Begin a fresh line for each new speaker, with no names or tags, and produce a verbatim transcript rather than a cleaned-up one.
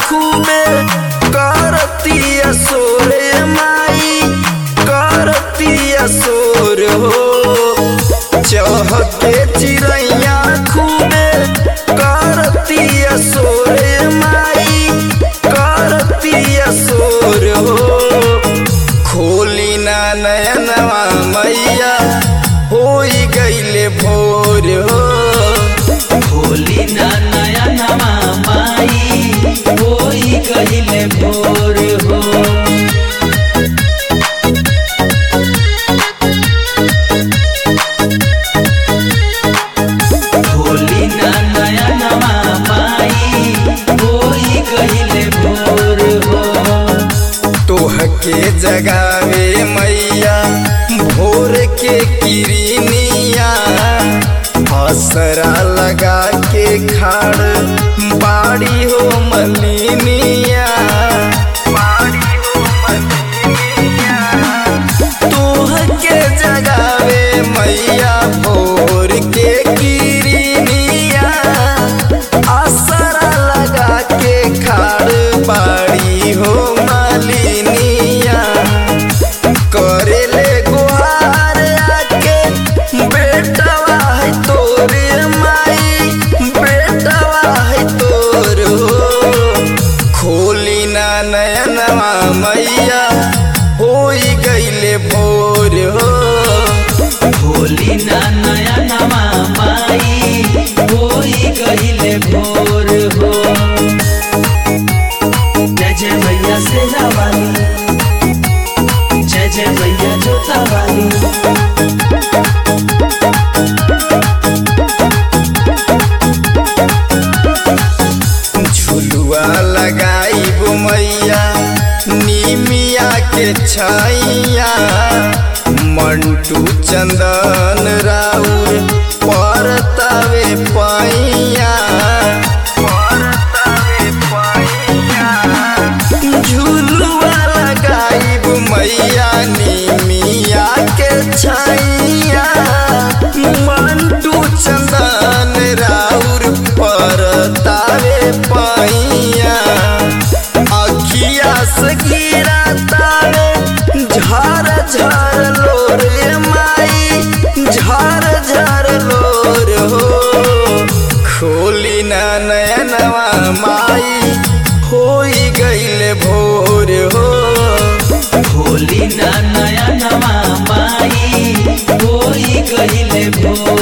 खूबे करतिया सोरे माई करतिया सोर हो। चहके चिड़ैया खूबे करतिया सोरे माई करतिया सोर हो। खोली ना नयनवा मैया होई गईले भोर हो।
खोली ना नयनवा माई होई गईले भोर हो। खोली ना नयनवा माई होई गईले भोर हो।
तोहके जगावे मैया भोर के किरनिया असरा लगा के खाड़ बाड़ी हो मलिनिया बाड़ी हो मलिनिया। तोहके जगावे मैया भोर के किरनिया असरा लगा के खाड़ बाड़ी हो मलिनिया। करेले गुहार आके बेटवा है तोरे माई बेटवा है तोर हो। खोली ना नयनवा मैया होई गईले भोर हो।
खोली ना नयनवा माई होई गईले भोर हो। जय जय भैया सेना वाली, जय जय भैया जोता वाली।
झुलुआ लगाईब मैया नीमिया के छैया मंटू चंदन राउर परतावे पैया परतावे पैया। झुलुआ लगाईब मैया नीमिया के छैया मंटू चंदन राउर परतावे पैया। अखिया से गिरा तारे झर झर लोरे माई झर झर लोर हो। खोली ना नयनवा माई होई गईले भोर हो।
खोली ना नयनवा माई होई गईले भोर